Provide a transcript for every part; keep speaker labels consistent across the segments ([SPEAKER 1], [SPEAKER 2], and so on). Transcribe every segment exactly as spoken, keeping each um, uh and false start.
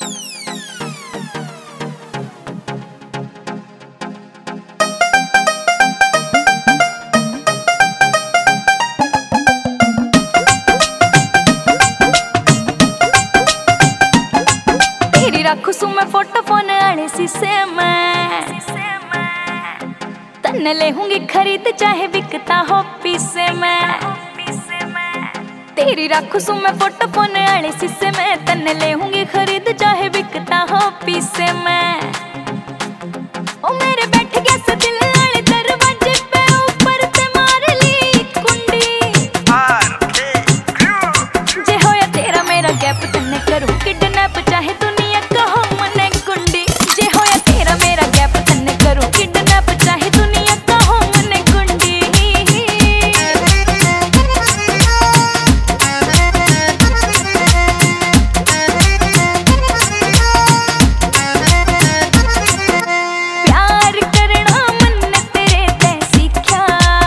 [SPEAKER 1] रखू सु मैं फोटो फोन आने शीशे में, तन्ने ले हूंगी खरीद चाहे बिकता हो पीसे में। तेरी रखू सु मैं फोटो फोन आने शीशे में, तन्ने ले हूंगी खरीद चाहे बिकता हो पीसे में। ओ मेरे बैठ गया से दिल वाले दरवाजे पे, ऊपर ते मार ली कुंडी। जे होया तेरा मेरा गैप, तन्ने करूं किडनैप चाहे दुनिया कहो मने गुंडी। जे होया तेरा मेरा गैप, तन्ने करूं किडनैप चाहे दुनिया कहो मने गुंडी। प्यार करना मन्ने तेरे ते सीख्या,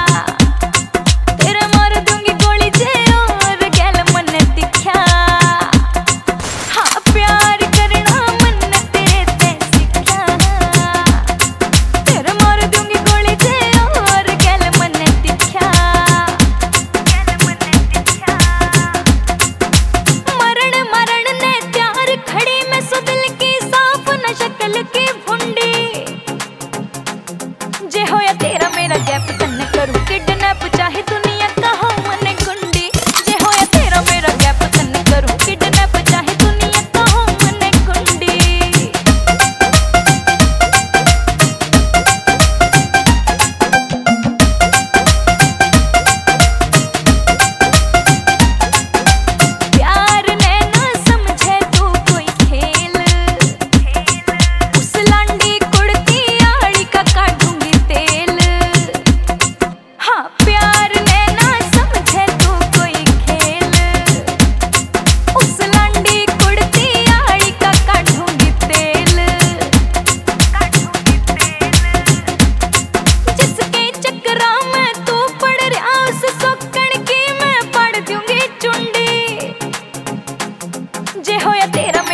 [SPEAKER 1] तेरे मार दूंगी गोली जे और गैल मन्ने दिख्या। हाँ प्यार करना मन्ने तेरे ते सीख्या, तेरे मार दूंगी गोली जे और गैल मन्ने दिख्या। मरण मरण ने प्यार खड़ी मैं सो दिल की साफ न शक्ल की भुंडी। जे होया तेरा मेरा गैप, तन्ने करूं किडनैप चाहे दुनिया कहो मने गुंडी। जे होया तेरा मेरा गैप, तन्ने करूं किडनैप चाहे दुनिया कहो मने गुंडी। प्यार ने ना समझे तू कोई खेल, उस लांडी कुड़ती आड़ी का काटूंगी तेल। हाँ प्यार ने ना समझे तू कोई खेल, उस लांडी कुड़ती आड़ी का काटूंगी तेल। जिसके चक्करा में तू पड़ रहा, उस सोकण की मैं पड़ दूंगी चुंडी। जे होया तेरा